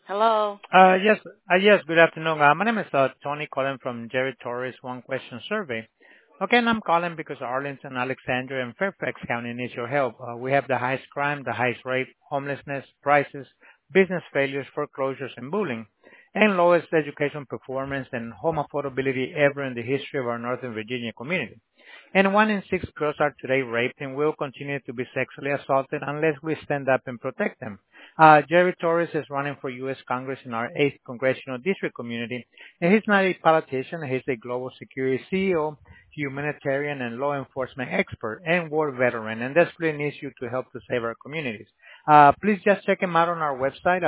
Hello. Yes, yes, good afternoon. My name is Tony calling from Jerry Torres One Question Survey. Okay, and I'm calling because Arlington, Alexandria, and Fairfax County needs your help. We have the highest crime, the highest rate, homelessness, prices, business failures, foreclosures, and bullying, and lowest education performance and home affordability ever in the history of our Northern Virginia community. And 1 in 6 girls are today raped and will continue to be sexually assaulted unless we stand up and protect them. Jerry Torres is running for U.S. Congress in our 8th Congressional District community, and he's not a politician. He's a global security CEO, humanitarian and law enforcement expert, and war veteran, and desperately needs you to help to save our communities. Please just check him out on our website,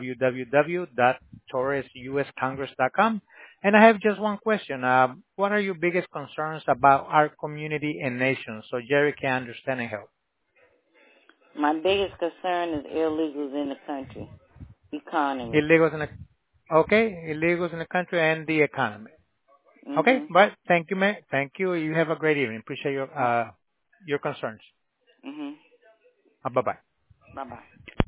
www.torresuscongress.com. And I have just one question. What are your biggest concerns about our community and nation so Jerry can understand and help? My biggest concern is illegals in the country, economy. Illegals in the Okay, illegals in the country and the economy. Okay, Mhm. but thank you, man. Thank you. You have a great evening. Appreciate your concerns. Mhm. Bye bye. Bye bye.